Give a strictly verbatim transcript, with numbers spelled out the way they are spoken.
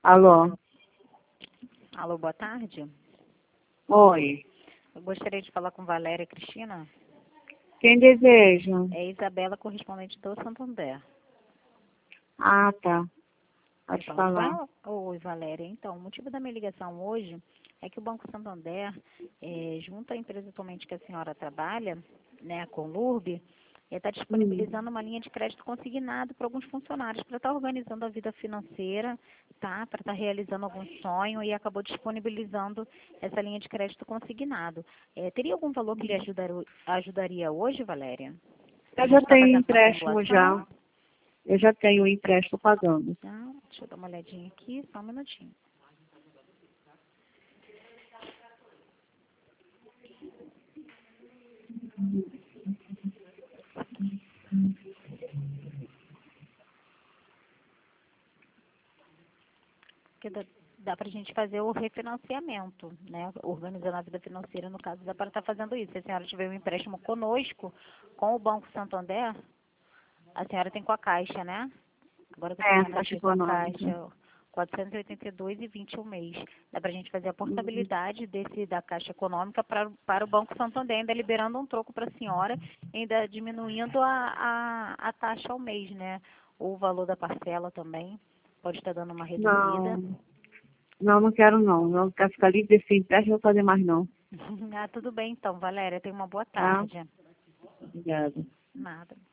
Alô? Alô, boa tarde. Oi. Eu gostaria de falar com Valéria Cristina. Quem deseja? É Isabela, correspondente do Santander. Ah, tá. Pode Pode falar com falar. ela? Oi, Valéria. Então, o motivo da minha ligação hoje é que o Banco Santander, é, junto à empresa atualmente que a senhora trabalha, né, a Conlurb, está Hum. disponibilizando uma linha de crédito consignado para alguns funcionários, para estar organizando a vida financeira, tá? Para estar realizando algum sonho e acabou disponibilizando essa linha de crédito consignado. É, teria algum valor que lhe ajudar, ajudaria hoje, Valéria? Eu Você já está tenho fazendo uma empréstimo simulação? já. Eu já tenho o empréstimo pagando. Tá, deixa eu dar uma olhadinha aqui, só um minutinho. Porque dá, dá para a gente fazer o refinanciamento, né? Organizando a vida financeira, no caso, dá para estar fazendo isso. Se a senhora tiver um empréstimo conosco, com o Banco Santander, a senhora tem com a Caixa, né? Agora que eu estou É, vendo Caixa aqui com a Econômica. Caixa, quatrocentos e oitenta e dois e vinte o mês. Dá para a gente fazer a portabilidade desse da Caixa Econômica para, para o Banco Santander, ainda liberando um troco para a senhora, ainda diminuindo a, a, a taxa ao mês, né? O valor da parcela também pode estar dando uma reduzida. Não, não, não quero não. Eu quero ficar livre desse empréstimo, não vou fazer mais não. Ah, tudo bem então, Valéria. Tenha uma boa Tá? tarde. Obrigada. Nada.